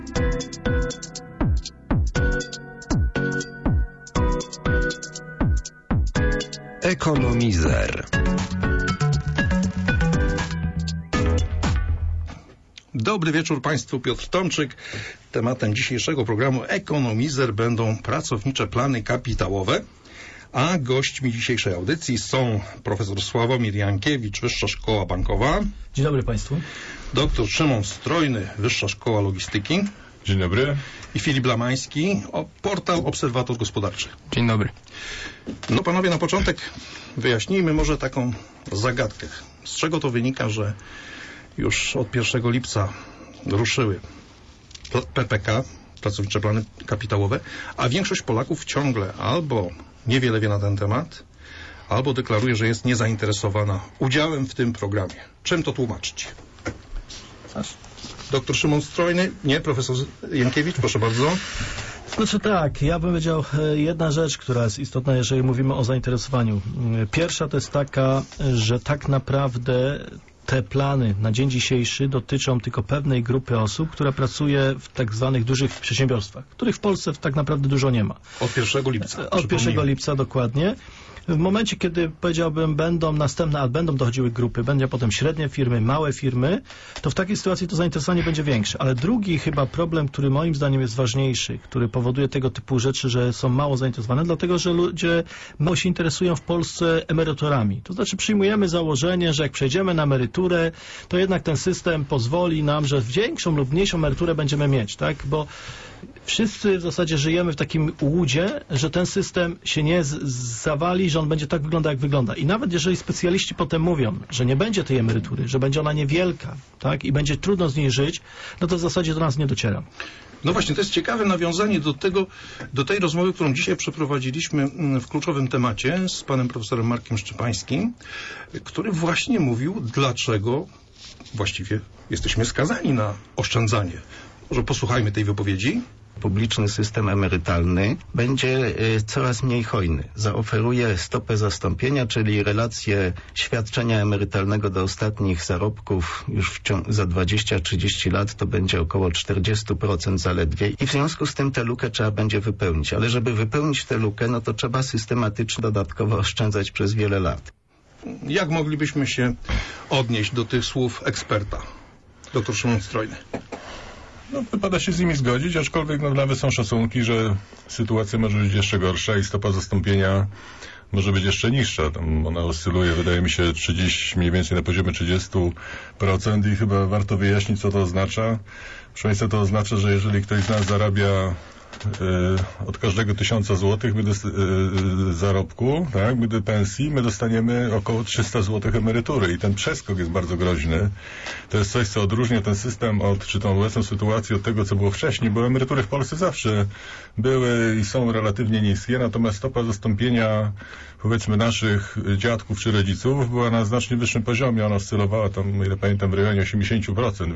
Ekonomizer. Dobry wieczór Państwu, Piotr Tomczyk. Tematem dzisiejszego programu Ekonomizer będą pracownicze plany kapitałowe, a gośćmi dzisiejszej audycji są profesor Sławomir Jankiewicz, Wyższa Szkoła Bankowa. Dzień dobry Państwu. Doktor Szymon Strojny, Wyższa Szkoła Logistyki. Dzień dobry. I Filip Lamański, portal Obserwator Gospodarczy. Dzień dobry. No panowie, na początek wyjaśnijmy może taką zagadkę. Z czego to wynika, że już od 1 lipca ruszyły PPK, pracownicze plany kapitałowe, a większość Polaków ciągle albo niewiele wie na ten temat, albo deklaruje, że jest niezainteresowana udziałem w tym programie. Czym to tłumaczyć? Doktor Szymon Strojny? Nie, profesor Jankiewicz, proszę bardzo. Znaczy tak, ja bym powiedział jedna rzecz, która jest istotna, jeżeli mówimy o zainteresowaniu. Pierwsza to jest taka, że tak naprawdę te plany na dzień dzisiejszy dotyczą tylko pewnej grupy osób, która pracuje w tak zwanych dużych przedsiębiorstwach, których w Polsce tak naprawdę dużo nie ma. Od 1 lipca. Od 1 lipca, dokładnie. W momencie, kiedy powiedziałbym, będą dochodziły grupy, będzie potem średnie firmy, małe firmy, to w takiej sytuacji to zainteresowanie będzie większe. Ale drugi chyba problem, który moim zdaniem jest ważniejszy, który powoduje tego typu rzeczy, że są mało zainteresowane, dlatego, że ludzie mało się interesują w Polsce emeryturami. To znaczy przyjmujemy założenie, że jak przejdziemy na emeryturę, to jednak ten system pozwoli nam, że większą lub mniejszą emeryturę będziemy mieć, tak? Bo wszyscy w zasadzie żyjemy w takim łudzie, że ten system się nie zawali, że on będzie tak wyglądał, jak wygląda. I nawet jeżeli specjaliści potem mówią, że nie będzie tej emerytury, że będzie ona niewielka, tak, i będzie trudno z niej żyć, no to w zasadzie do nas nie dociera. No właśnie, to jest ciekawe nawiązanie do tej rozmowy, którą dzisiaj przeprowadziliśmy w kluczowym temacie z panem profesorem Markiem Szczepańskim, który właśnie mówił, dlaczego właściwie jesteśmy skazani na oszczędzanie. Może posłuchajmy tej wypowiedzi. Publiczny system emerytalny będzie coraz mniej hojny. Zaoferuje stopę zastąpienia, czyli relację świadczenia emerytalnego do ostatnich zarobków już za 20-30 lat to będzie około 40% zaledwie i w związku z tym tę lukę trzeba będzie wypełnić. Ale żeby wypełnić tę lukę, no to trzeba systematycznie dodatkowo oszczędzać przez wiele lat. Jak moglibyśmy się odnieść do tych słów eksperta? Doktor Szymon Strojny. No, wypada się z nimi zgodzić, aczkolwiek nawet są szacunki, że sytuacja może być jeszcze gorsza i stopa zastąpienia może być jeszcze niższa. Tam ona oscyluje, wydaje mi się, mniej więcej na poziomie 30% i chyba warto wyjaśnić, co to oznacza. Proszę Państwa, to oznacza, że jeżeli ktoś z nas zarabia od każdego 1000 złotych zarobku, tak, do pensji, my dostaniemy około 300 złotych emerytury i ten przeskok jest bardzo groźny. To jest coś, co odróżnia ten system czy tą obecną sytuację od tego, co było wcześniej, bo emerytury w Polsce zawsze były i są relatywnie niskie, natomiast stopa zastąpienia, powiedzmy, naszych dziadków czy rodziców była na znacznie wyższym poziomie. Ona oscylowała tam, ile pamiętam, w rejonie 80%,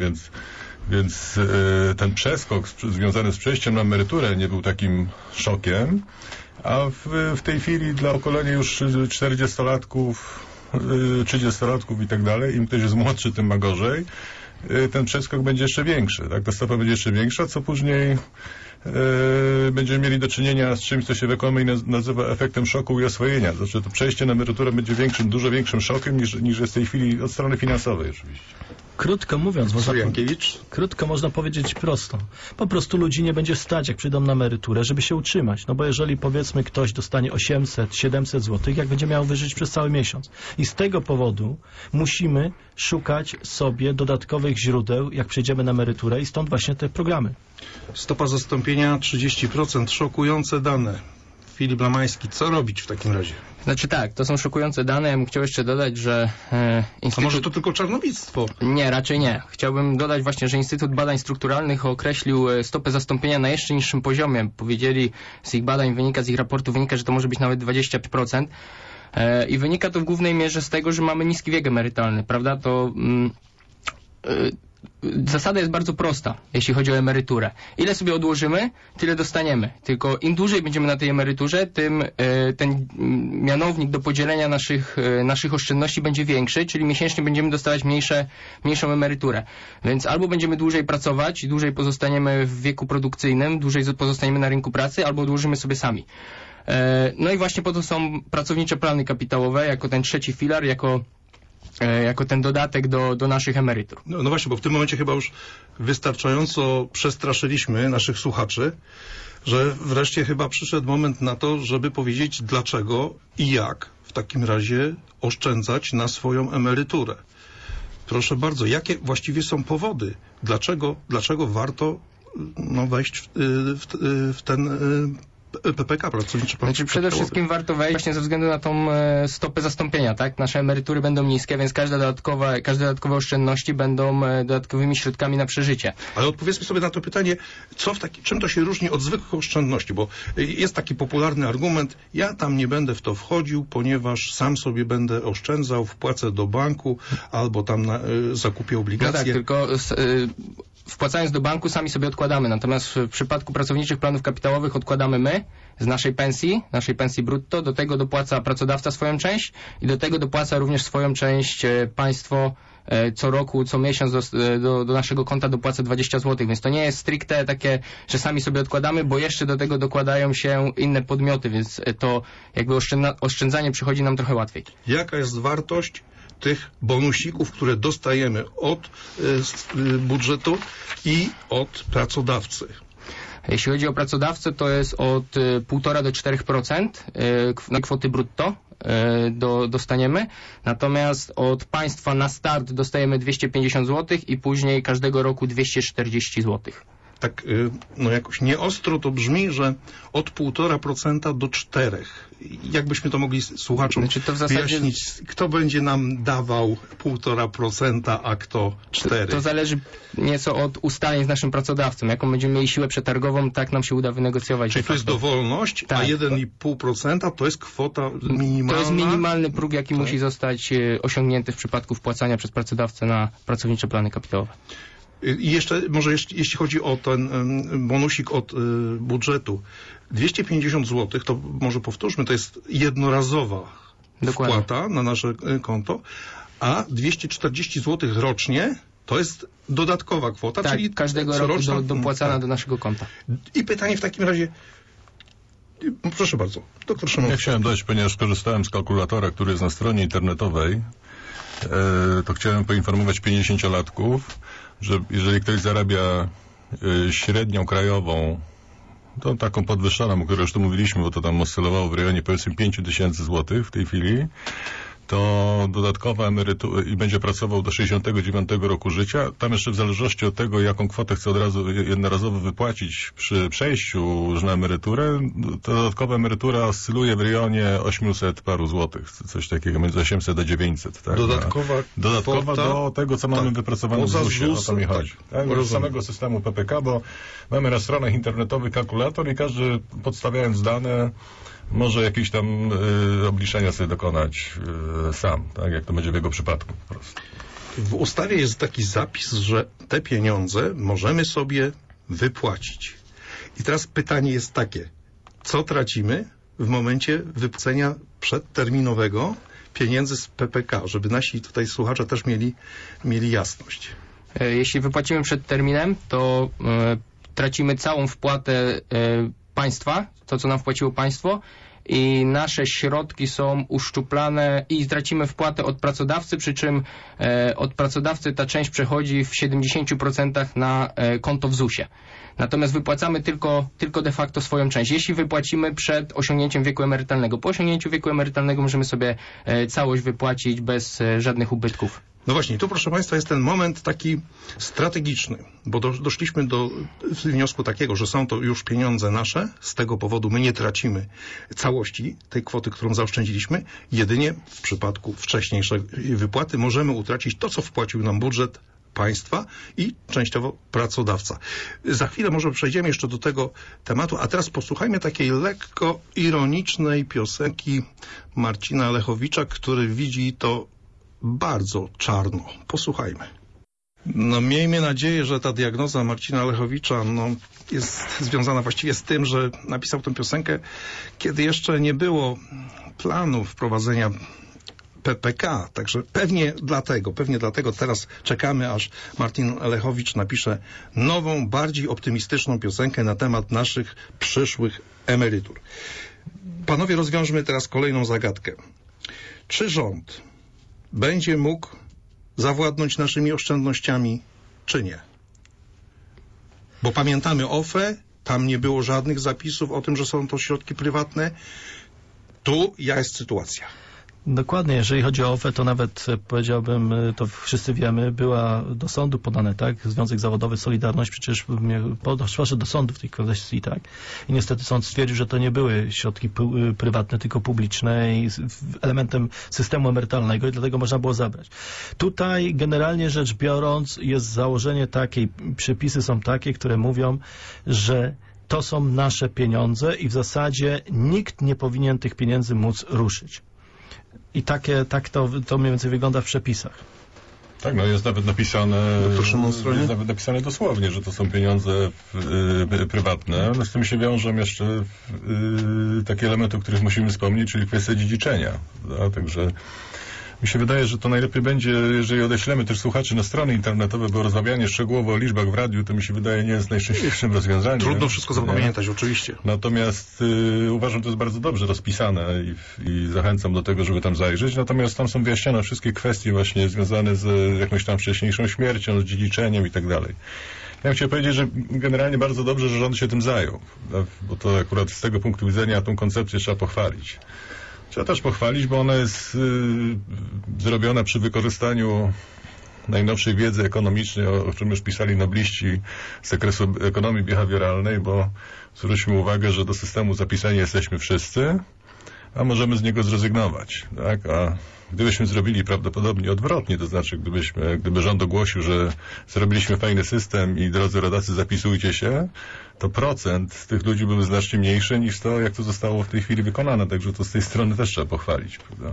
więc ten przeskok związany z przejściem na emeryturę nie był takim szokiem, a w tej chwili dla pokolenia już 40-latków, 30-latków i tak dalej, im ktoś jest młodszy, tym ma gorzej, ten przeskok będzie jeszcze większy, tak? Ta stopa będzie jeszcze większa, co później będziemy mieli do czynienia z czymś, co się w ekonomii nazywa efektem szoku i oswojenia. Znaczy to przejście na emeryturę będzie dużo większym szokiem niż jest w tej chwili od strony finansowej oczywiście. Krótko mówiąc, można powiedzieć prosto. Po prostu ludzi nie będzie stać, jak przyjdą na emeryturę, żeby się utrzymać. No bo jeżeli, powiedzmy, ktoś dostanie 800, 700 złotych, jak będzie miał wyżyć przez cały miesiąc. I z tego powodu musimy szukać sobie dodatkowych źródeł, jak przejdziemy na emeryturę i stąd właśnie te programy. Stopa zastąpienia 30%, szokujące dane. Filip Lamański, co robić w takim razie? Znaczy tak, to są szokujące dane. Ja bym chciał jeszcze dodać, że A może to tylko czarnowidztwo? Nie, raczej nie. Chciałbym dodać właśnie, że Instytut Badań Strukturalnych określił stopę zastąpienia na jeszcze niższym poziomie. Powiedzieli, z ich badań z ich raportu wynika, że to może być nawet 20%. I wynika to w głównej mierze z tego, że mamy niski wiek emerytalny, prawda? To zasada jest bardzo prosta, jeśli chodzi o emeryturę. Ile sobie odłożymy, tyle dostaniemy. Tylko im dłużej będziemy na tej emeryturze, tym ten mianownik do podzielenia naszych oszczędności będzie większy, czyli miesięcznie będziemy dostawać mniejszą emeryturę. Więc albo będziemy dłużej pracować, dłużej pozostaniemy w wieku produkcyjnym, dłużej pozostaniemy na rynku pracy, albo odłożymy sobie sami. No i właśnie po to są pracownicze plany kapitałowe, jako ten trzeci filar, jako ten dodatek do naszych emerytur. No właśnie, bo w tym momencie chyba już wystarczająco przestraszyliśmy naszych słuchaczy, że wreszcie chyba przyszedł moment na to, żeby powiedzieć dlaczego i jak w takim razie oszczędzać na swoją emeryturę. Proszę bardzo, jakie właściwie są powody? Dlaczego warto wejść w ten PPK, pracowniczy plan Przede kapitałowy? wszystkim warto wejść właśnie ze względu na tą stopę zastąpienia, tak? Nasze emerytury będą niskie, więc każde dodatkowe oszczędności będą dodatkowymi środkami na przeżycie. Ale odpowiedzmy sobie na to pytanie, czym to się różni od zwykłych oszczędności, bo jest taki popularny argument, ja tam nie będę w to wchodził, ponieważ sam sobie będę oszczędzał, wpłacę do banku, albo tam zakupię obligacje. No tak, tylko wpłacając do banku sami sobie odkładamy, natomiast w przypadku pracowniczych planów kapitałowych odkładamy my z naszej pensji brutto, do tego dopłaca pracodawca swoją część i do tego dopłaca również swoją część państwo co roku, co miesiąc do naszego konta dopłaca 20 zł, więc to nie jest stricte takie, że sami sobie odkładamy, bo jeszcze do tego dokładają się inne podmioty, więc to jakby oszczędzanie przychodzi nam trochę łatwiej. Jaka jest wartość tych bonusików, które dostajemy od budżetu i od pracodawcy? Jeśli chodzi o pracodawcę, to jest od 1,5 do 4% na kwoty brutto dostaniemy, natomiast od państwa na start dostajemy 250 zł i później każdego roku 240 zł. Tak, jakoś nieostro to brzmi, że od 1,5% do 4%. Jakbyśmy to mogli słuchaczom to w zasadzie wyjaśnić, kto będzie nam dawał 1,5%, a kto 4%? To zależy nieco od ustaleń z naszym pracodawcą. Jaką będziemy mieli siłę przetargową, tak nam się uda wynegocjować. Czyli to jest dowolność, tak, a 1,5% to jest kwota minimalna? To jest minimalny próg, jaki musi zostać osiągnięty w przypadku wpłacania przez pracodawcę na pracownicze plany kapitałowe. I jeszcze, może jeśli chodzi o ten bonusik od budżetu, 250 zł, to może powtórzmy, to jest jednorazowa wpłata na nasze konto, a 240 zł rocznie to jest dodatkowa kwota, tak, czyli każdego roku dopłacana do naszego konta. I pytanie w takim razie, proszę bardzo, doktor Szymon. Ja chciałem dodać, ponieważ korzystałem z kalkulatora, który jest na stronie internetowej, to chciałem poinformować 50-latków, że jeżeli ktoś zarabia średnią krajową, to taką podwyższoną, o której już tu mówiliśmy, bo to tam oscylowało w rejonie powiedzmy 5000 zł w tej chwili, to dodatkowa emerytura i będzie pracował do 69 roku życia. Tam jeszcze w zależności od tego, jaką kwotę chce od razu jednorazowo wypłacić przy przejściu już na emeryturę, to dodatkowa emerytura oscyluje w rejonie 800 paru złotych, coś takiego, między 800 a 900. Tak? Dodatkowa kwota, do tego, co mamy wypracowane w ZUS-ie, o to mi chodzi. Tak? Z samego systemu PPK, bo mamy na stronach internetowych kalkulator i każdy, podstawiając dane, może jakieś tam obliczenia sobie dokonać sam, tak, jak to będzie w jego przypadku po prostu. W ustawie jest taki zapis, że te pieniądze możemy sobie wypłacić. I teraz pytanie jest takie, co tracimy w momencie wypłacenia przedterminowego pieniędzy z PPK, żeby nasi tutaj słuchacze też mieli jasność. Jeśli wypłacimy przed terminem, to tracimy całą wpłatę państwa, to co nam wpłaciło państwo, i nasze środki są uszczuplane i tracimy wpłatę od pracodawcy, przy czym od pracodawcy ta część przechodzi w 70% na konto w ZUS-ie. Natomiast wypłacamy tylko de facto swoją część. Jeśli wypłacimy przed osiągnięciem wieku emerytalnego, po osiągnięciu wieku emerytalnego możemy sobie całość wypłacić bez żadnych ubytków. No właśnie, tu proszę Państwa jest ten moment taki strategiczny, bo doszliśmy do wniosku takiego, że są to już pieniądze nasze, z tego powodu my nie tracimy całości tej kwoty, którą zaoszczędziliśmy, jedynie w przypadku wcześniejszej wypłaty możemy utracić to, co wpłacił nam budżet państwa i częściowo pracodawca. Za chwilę może przejdziemy jeszcze do tego tematu, a teraz posłuchajmy takiej lekko ironicznej piosenki Marcina Lechowicza, który widzi to bardzo czarno. Posłuchajmy. No miejmy nadzieję, że ta diagnoza Marcina Lechowicza jest związana właściwie z tym, że napisał tę piosenkę, kiedy jeszcze nie było planu wprowadzenia PPK. Także pewnie dlatego teraz czekamy, aż Marcin Lechowicz napisze nową, bardziej optymistyczną piosenkę na temat naszych przyszłych emerytur. Panowie, rozwiążmy teraz kolejną zagadkę. Czy rząd będzie mógł zawładnąć naszymi oszczędnościami, czy nie? Bo pamiętamy OFE, tam nie było żadnych zapisów o tym, że są to środki prywatne. Tu jest sytuacja. Dokładnie, jeżeli chodzi o OFE, to nawet powiedziałbym, to wszyscy wiemy, była do sądu podane, tak? Związek Zawodowy Solidarność przecież poszedł do sądu w tej kwestii, tak? I niestety sąd stwierdził, że to nie były środki prywatne, tylko publiczne i elementem systemu emerytalnego i dlatego można było zabrać. Tutaj generalnie rzecz biorąc jest założenie takie, przepisy są takie, które mówią, że to są nasze pieniądze i w zasadzie nikt nie powinien tych pieniędzy móc ruszyć. I tak to mniej więcej wygląda w przepisach. Tak, jest nawet napisane dosłownie, że to są pieniądze prywatne. No z tym się wiążą jeszcze takie elementy, o których musimy wspomnieć, czyli kwestia dziedziczenia. Także mi się wydaje, że to najlepiej będzie, jeżeli odeślemy też słuchaczy na strony internetowe, bo rozmawianie szczegółowo o liczbach w radiu, to mi się wydaje nie jest najszczęśliwszym rozwiązaniem. Trudno wszystko zapamiętać, oczywiście. Natomiast uważam, że to jest bardzo dobrze rozpisane i zachęcam do tego, żeby tam zajrzeć. Natomiast tam są wyjaśnione wszystkie kwestie właśnie związane z jakąś tam wcześniejszą śmiercią, z dziedziczeniem i tak dalej. Ja chciałem powiedzieć, że generalnie bardzo dobrze, że rząd się tym zajął, bo to akurat z tego punktu widzenia tą koncepcję trzeba pochwalić. Trzeba też pochwalić, bo ona jest zrobiona przy wykorzystaniu najnowszej wiedzy ekonomicznej, o czym już pisali nobliści z zakresu ekonomii behawioralnej, bo zwróćmy uwagę, że do systemu zapisani jesteśmy wszyscy, a możemy z niego zrezygnować. Tak? A gdybyśmy zrobili prawdopodobnie odwrotnie, to znaczy gdyby rząd ogłosił, że zrobiliśmy fajny system i drodzy rodacy zapisujcie się, to procent tych ludzi byłby znacznie mniejszy niż to, jak to zostało w tej chwili wykonane. Także to z tej strony też trzeba pochwalić. Prawda?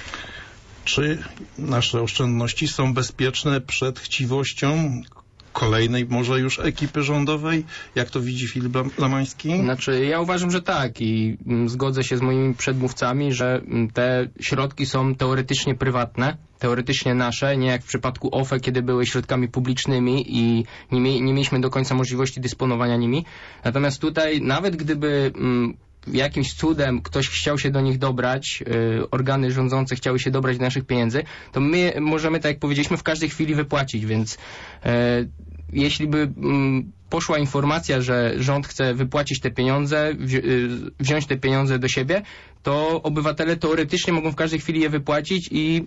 Czy nasze oszczędności są bezpieczne przed chciwością kolejnej może już ekipy rządowej? Jak to widzi Filip Lamański? Znaczy, ja uważam, że tak i zgodzę się z moimi przedmówcami, że te środki są teoretycznie prywatne, teoretycznie nasze, nie jak w przypadku OFE, kiedy były środkami publicznymi i nie mieliśmy do końca możliwości dysponowania nimi. Natomiast tutaj, nawet gdyby jakimś cudem ktoś chciał się do nich dobrać, organy rządzące chciały się dobrać do naszych pieniędzy, to my możemy, tak jak powiedzieliśmy, w każdej chwili wypłacić, więc jeśli by poszła informacja, że rząd chce wypłacić te pieniądze, wziąć te pieniądze do siebie, to obywatele teoretycznie mogą w każdej chwili je wypłacić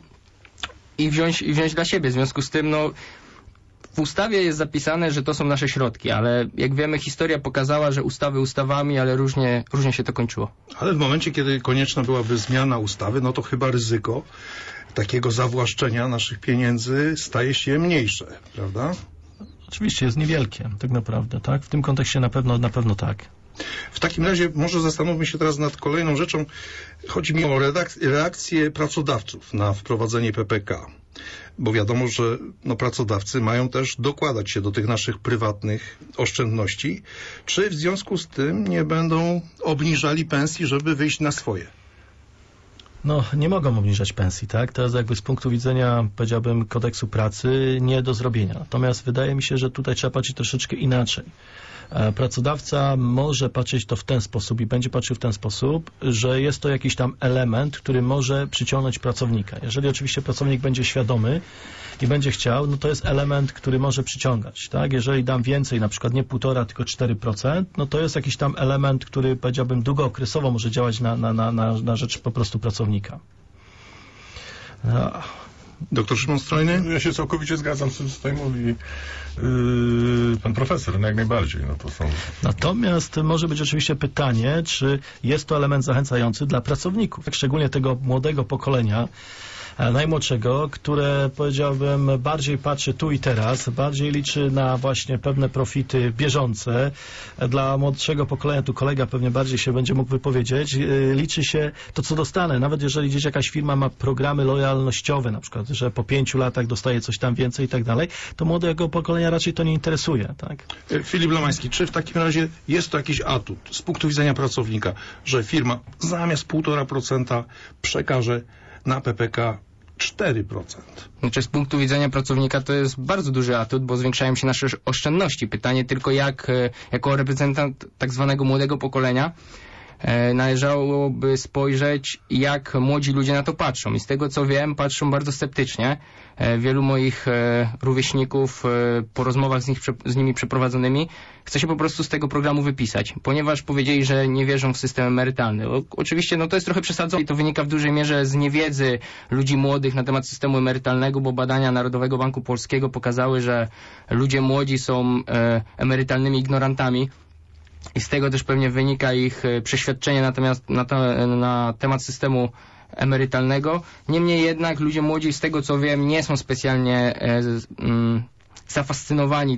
i wziąć dla siebie. W związku z tym, w ustawie jest zapisane, że to są nasze środki, ale jak wiemy, historia pokazała, że ustawy ustawami, ale różnie się to kończyło. Ale w momencie, kiedy konieczna byłaby zmiana ustawy, to chyba ryzyko takiego zawłaszczenia naszych pieniędzy staje się mniejsze, prawda? Oczywiście jest niewielkie, tak naprawdę, tak? W tym kontekście na pewno tak. W takim razie może zastanówmy się teraz nad kolejną rzeczą. Chodzi mi o reakcję pracodawców na wprowadzenie PPK. Bo wiadomo, że pracodawcy mają też dokładać się do tych naszych prywatnych oszczędności. Czy w związku z tym nie będą obniżali pensji, żeby wyjść na swoje? Nie mogą obniżać pensji, tak? To jest jakby z punktu widzenia, powiedziałbym, kodeksu pracy nie do zrobienia. Natomiast wydaje mi się, że tutaj trzeba patrzeć troszeczkę inaczej. Pracodawca może patrzeć to w ten sposób i będzie patrzył w ten sposób, że jest to jakiś tam element, który może przyciągnąć pracownika. Jeżeli oczywiście pracownik będzie świadomy i będzie chciał, to jest element, który może przyciągać. Tak? Jeżeli dam więcej, na przykład nie 1,5, tylko 4%, to jest jakiś tam element, który, powiedziałbym, długookresowo może działać na rzecz po prostu pracownika. Doktor Szymon Strojny? Ja się całkowicie zgadzam z tym, co tutaj mówi pan profesor, jak najbardziej. Natomiast może być oczywiście pytanie, czy jest to element zachęcający dla pracowników, szczególnie tego młodego pokolenia, najmłodszego, które powiedziałbym bardziej patrzy tu i teraz, bardziej liczy na właśnie pewne profity bieżące. Dla młodszego pokolenia, tu kolega pewnie bardziej się będzie mógł wypowiedzieć, liczy się to, co dostanę. Nawet jeżeli gdzieś jakaś firma ma programy lojalnościowe, na przykład, że po 5 latach dostaje coś tam więcej i tak dalej, to młodego pokolenia raczej to nie interesuje. Tak? Filip Lamański, czy w takim razie jest to jakiś atut z punktu widzenia pracownika, że firma zamiast 1,5% przekaże na PPK 4%? Znaczy z punktu widzenia pracownika to jest bardzo duży atut, bo zwiększają się nasze oszczędności. Pytanie tylko jak, jako reprezentant tak zwanego młodego pokolenia, należałoby spojrzeć, jak młodzi ludzie na to patrzą. I z tego, co wiem, patrzą bardzo sceptycznie. Wielu moich rówieśników po rozmowach z nimi przeprowadzonymi chce się po prostu z tego programu wypisać, ponieważ powiedzieli, że nie wierzą w system emerytalny. Oczywiście to jest trochę przesadzone i to wynika w dużej mierze z niewiedzy ludzi młodych na temat systemu emerytalnego, bo badania Narodowego Banku Polskiego pokazały, że ludzie młodzi są emerytalnymi ignorantami. I z tego też pewnie wynika ich przeświadczenie na temat systemu emerytalnego. Niemniej jednak ludzie młodzi, z tego co wiem, nie są specjalnie zafascynowani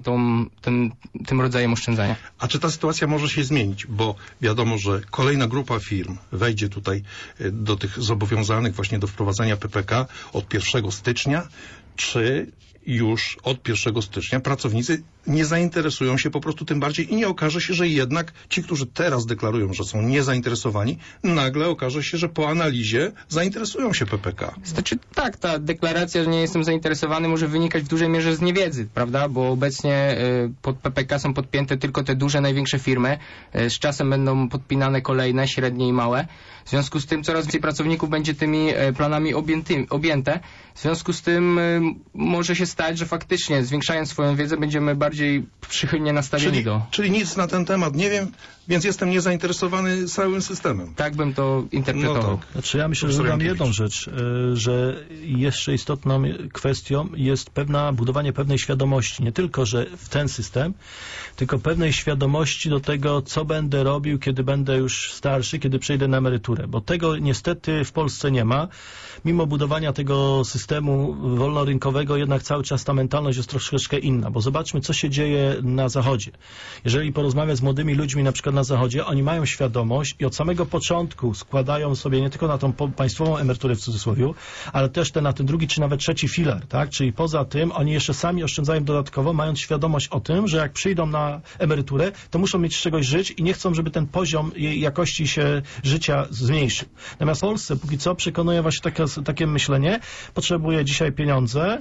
tym rodzajem oszczędzania. A czy ta sytuacja może się zmienić? Bo wiadomo, że kolejna grupa firm wejdzie tutaj do tych zobowiązanych właśnie do wprowadzania PPK od 1 stycznia. Czy już od 1 stycznia pracownicy nie zainteresują się po prostu tym bardziej i nie okaże się, że jednak ci, którzy teraz deklarują, że są niezainteresowani, nagle okaże się, że po analizie zainteresują się PPK. Znaczy tak, ta deklaracja, że nie jestem zainteresowany, może wynikać w dużej mierze z niewiedzy, prawda? Bo obecnie pod PPK są podpięte tylko te duże, największe firmy. Z czasem będą podpinane kolejne, średnie i małe. W związku z tym coraz więcej pracowników będzie tymi planami objęte. W związku z tym może się stać, że faktycznie zwiększając swoją wiedzę będziemy bardziej przychylnie nastawieni Czyli nic na ten temat nie wiem, więc jestem niezainteresowany całym systemem. Tak bym to interpretował. No tak. Znaczy ja myślę, że dodam jedną rzecz, że jeszcze istotną kwestią jest budowanie pewnej świadomości. Nie tylko, że w ten system, tylko pewnej świadomości do tego, co będę robił, kiedy będę już starszy, kiedy przejdę na emeryturę. Bo tego niestety w Polsce nie ma. Mimo budowania tego systemu wolnorynkowego, jednak cały czas ta mentalność jest troszeczkę inna. Bo zobaczmy, co się dzieje na Zachodzie. Jeżeli porozmawiać z młodymi ludźmi, na przykład na Zachodzie, oni mają świadomość i od samego początku składają sobie nie tylko na tą państwową emeryturę w cudzysłowie, ale też na ten drugi czy nawet trzeci filar, tak? Czyli poza tym oni jeszcze sami oszczędzają dodatkowo, mając świadomość o tym, że jak przyjdą na emeryturę, to muszą mieć z czegoś żyć i nie chcą, żeby ten poziom jej jakości się życia zmniejszył. Natomiast w Polsce póki co przekonuje właśnie takie myślenie, potrzebuję dzisiaj pieniądze,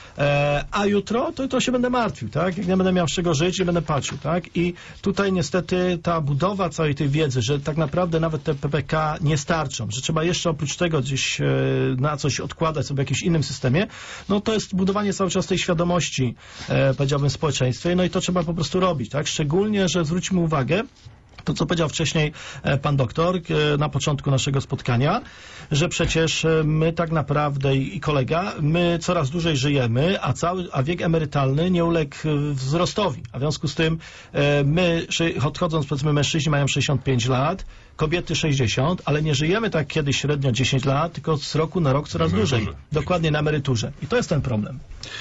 a jutro to się będę martwił, tak? Jak nie będę miał z czego żyć, nie będę patrzył, tak? I tutaj niestety ta budowa całej tej wiedzy, że tak naprawdę nawet te PPK nie starczą, że trzeba jeszcze oprócz tego gdzieś na coś odkładać sobie w jakimś innym systemie, no to jest budowanie cały czas tej świadomości, powiedziałbym, w społeczeństwie, no i to trzeba po prostu robić, tak? Szczególnie, że zwróćmy uwagę, to, co powiedział wcześniej pan doktor na początku naszego spotkania, że przecież my tak naprawdę i kolega, my coraz dłużej żyjemy, a wiek emerytalny nie uległ wzrostowi. A w związku z tym my, odchodząc, powiedzmy, mężczyźni mają 65 lat, kobiety 60, ale nie żyjemy tak kiedyś średnio 10 lat, tylko z roku na rok coraz dłużej. Dokładnie na emeryturze. I to jest ten problem.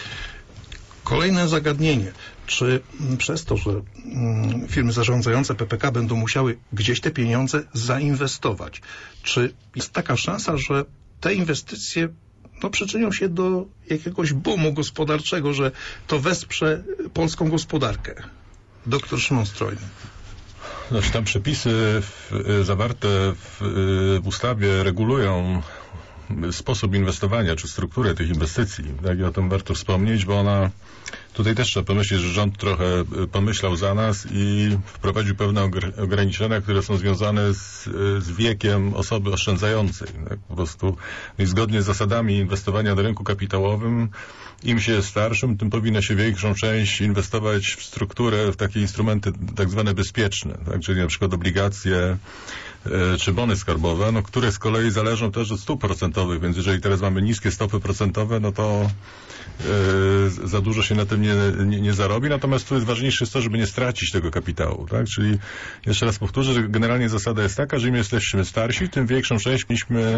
Kolejne zagadnienie. Czy przez to, że firmy zarządzające PPK będą musiały gdzieś te pieniądze zainwestować, czy jest taka szansa, że te inwestycje przyczynią się do jakiegoś boomu gospodarczego, że to wesprze polską gospodarkę? Doktor Szymon Strojny. Znaczy tam przepisy zawarte w ustawie regulują sposób inwestowania, czy strukturę tych inwestycji. Tak, i o tym warto wspomnieć, bo ona tutaj też trzeba pomyśleć, że rząd trochę pomyślał za nas i wprowadził pewne ograniczenia, które są związane z wiekiem osoby oszczędzającej. Tak, po prostu i zgodnie z zasadami inwestowania na rynku kapitałowym, im się jest starszym, tym powinno się większą część inwestować w strukturę, w takie instrumenty tak zwane bezpieczne, tak, czyli na przykład obligacje czy bony skarbowe, które z kolei zależą też od stóp procentowych, więc jeżeli teraz mamy niskie stopy procentowe, no to za dużo się na tym tym nie zarobi, natomiast tu jest ważniejsze to, żeby nie stracić tego kapitału, tak? Czyli jeszcze raz powtórzę, że generalnie zasada jest taka, że im jesteśmy starsi, tym większą część powinniśmy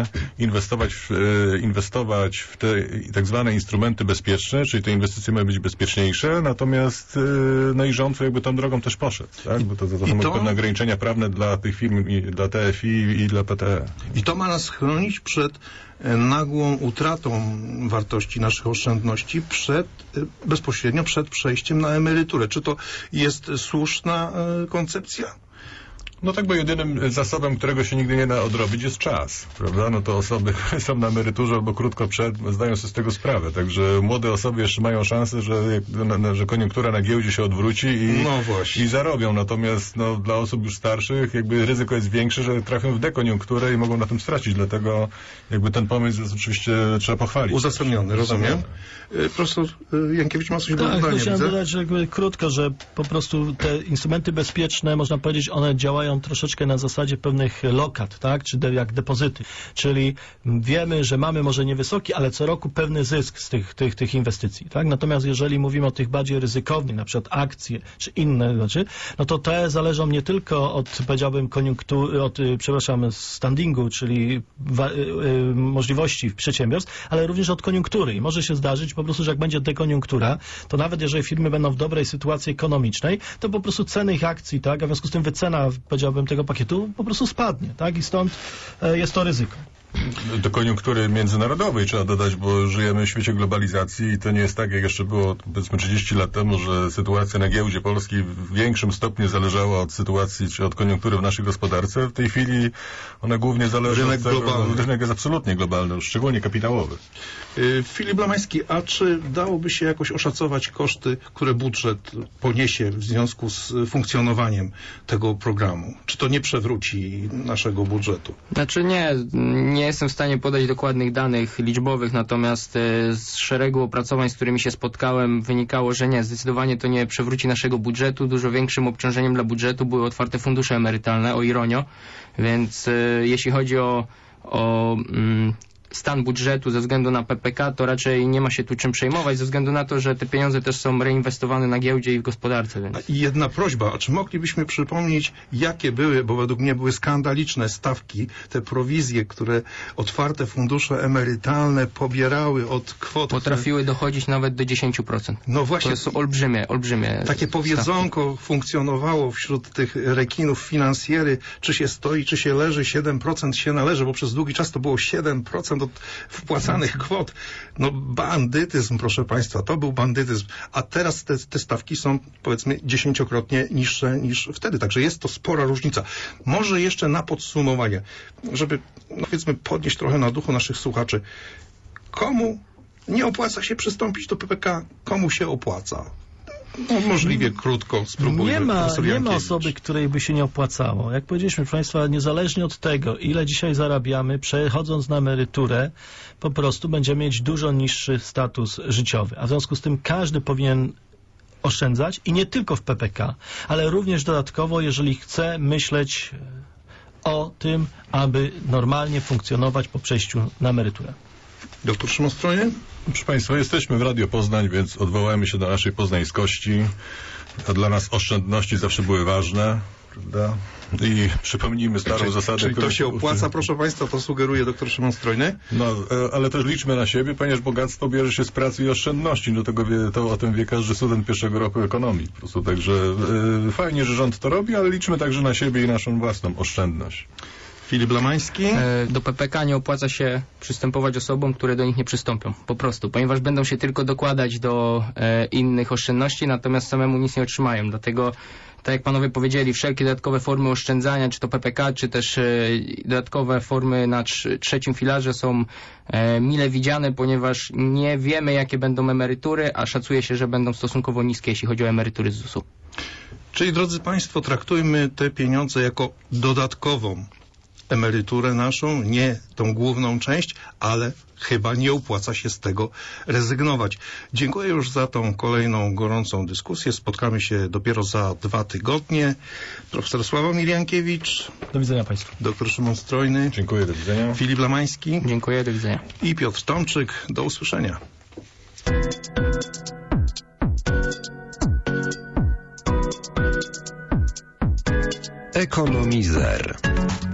inwestować w te tak zwane instrumenty bezpieczne, czyli te inwestycje mają być bezpieczniejsze, natomiast no i rząd jakby tą drogą też poszedł, tak? Bo to są pewne ograniczenia prawne dla tych firm, dla TFI i dla PTE. I to ma nas chronić przed nagłą utratą wartości naszych oszczędności bezpośrednio przed przejściem na emeryturę. Czy to jest słuszna koncepcja? No tak, bo jedynym zasobem, którego się nigdy nie da odrobić, jest czas, prawda? No to osoby, które są na emeryturze albo krótko przed, zdają sobie z tego sprawę. Także młode osoby jeszcze mają szansę, że koniunktura na giełdzie się odwróci i zarobią. Natomiast no, dla osób już starszych jakby ryzyko jest większe, że trafią w dekoniunkturę i mogą na tym stracić. Dlatego jakby ten pomysł jest oczywiście trzeba pochwalić. Uzasadniony, rozumiem. Profesor Jankiewicz ma coś do dodania. Tak, chciałem dodać że jakby krótko, że po prostu te instrumenty bezpieczne, można powiedzieć, one działają troszeczkę na zasadzie pewnych lokat, tak? Czy jak depozyty. Czyli wiemy, że mamy może niewysoki, ale co roku pewny zysk z tych inwestycji, tak? Natomiast jeżeli mówimy o tych bardziej ryzykownych, na przykład akcje, czy inne rzeczy, no to te zależą nie tylko od, powiedziałbym, koniunktury, standingu, czyli możliwości przedsiębiorstw, ale również od koniunktury. I może się zdarzyć po prostu, że jak będzie dekoniunktura, to nawet jeżeli firmy będą w dobrej sytuacji ekonomicznej, to po prostu ceny ich akcji, tak? A w związku z tym wycena, powiedziałbym, tego pakietu po prostu spadnie, tak? I stąd jest to ryzyko. Do koniunktury międzynarodowej trzeba dodać, bo żyjemy w świecie globalizacji i to nie jest tak, jak jeszcze było powiedzmy 30 lat temu, że sytuacja na giełdzie polskiej w większym stopniu zależała od sytuacji czy od koniunktury w naszej gospodarce. W tej chwili ona głównie zależy od tego. Rynek jest absolutnie globalny, szczególnie kapitałowy. Filip Lamański, a czy dałoby się jakoś oszacować koszty, które budżet poniesie w związku z funkcjonowaniem tego programu? Czy to nie przewróci naszego budżetu? Znaczy nie jestem w stanie podać dokładnych danych liczbowych, natomiast z szeregu opracowań, z którymi się spotkałem, wynikało, że nie, zdecydowanie to nie przewróci naszego budżetu. Dużo większym obciążeniem dla budżetu były otwarte fundusze emerytalne, o ironio, więc jeśli chodzi o stan budżetu ze względu na PPK, to raczej nie ma się tu czym przejmować, ze względu na to, że te pieniądze też są reinwestowane na giełdzie i w gospodarce. Więc. I jedna prośba, a czy moglibyśmy przypomnieć, jakie były, bo według mnie były skandaliczne stawki, te prowizje, które otwarte fundusze emerytalne pobierały od kwot... Potrafiły dochodzić nawet do 10%. No właśnie. To są olbrzymie takie powiedzonko stawki funkcjonowało wśród tych rekinów finansjery, czy się stoi, czy się leży, 7% się należy, bo przez długi czas to było 7% od wpłacanych kwot. No bandytyzm, proszę Państwa, to był bandytyzm. A teraz te stawki są, powiedzmy, 10-krotnie niższe niż wtedy. Także jest to spora różnica. Może jeszcze na podsumowanie, żeby, no powiedzmy, podnieść trochę na duchu naszych słuchaczy. Komu nie opłaca się przystąpić do PPK? Komu się opłaca? No, możliwie krótko spróbujmy. Nie ma osoby, której by się nie opłacało. Jak powiedzieliśmy, proszę Państwa, niezależnie od tego, ile dzisiaj zarabiamy, przechodząc na emeryturę, po prostu będziemy mieć dużo niższy status życiowy. A w związku z tym każdy powinien oszczędzać i nie tylko w PPK, ale również dodatkowo, jeżeli chce myśleć o tym, aby normalnie funkcjonować po przejściu na emeryturę. Doktor Szymon Strojny? Proszę Państwa, jesteśmy w Radio Poznań, więc odwołajmy się do naszej poznańskości. A dla nas oszczędności zawsze były ważne, prawda? I przypomnijmy starą zasadę. Czyli to się opłaca, proszę Państwa, to sugeruje doktor Szymon Strojny? No, ale też liczmy na siebie, ponieważ bogactwo bierze się z pracy i oszczędności. No to o tym wie każdy student pierwszego roku ekonomii. Po prostu, także fajnie, że rząd to robi, ale liczmy także na siebie i naszą własną oszczędność. Filip Lamański? Do PPK nie opłaca się przystępować osobom, które do nich nie przystąpią. Po prostu, ponieważ będą się tylko dokładać do innych oszczędności, natomiast samemu nic nie otrzymają. Dlatego, tak jak panowie powiedzieli, wszelkie dodatkowe formy oszczędzania, czy to PPK, czy też dodatkowe formy na trzecim filarze są mile widziane, ponieważ nie wiemy, jakie będą emerytury, a szacuje się, że będą stosunkowo niskie, jeśli chodzi o emerytury z ZUS-u. Czyli, drodzy Państwo, traktujmy te pieniądze jako dodatkową emeryturę naszą, nie tą główną część, ale chyba nie opłaca się z tego rezygnować. Dziękuję już za tą kolejną gorącą dyskusję. Spotkamy się dopiero za 2 tygodnie. Profesor Sławomir Jankiewicz. Do widzenia Państwu. Doktor Szymon Strojny. Dziękuję, do widzenia. Filip Lamański. Dziękuję, do widzenia. I Piotr Tomczyk. Do usłyszenia. Ekonomizer.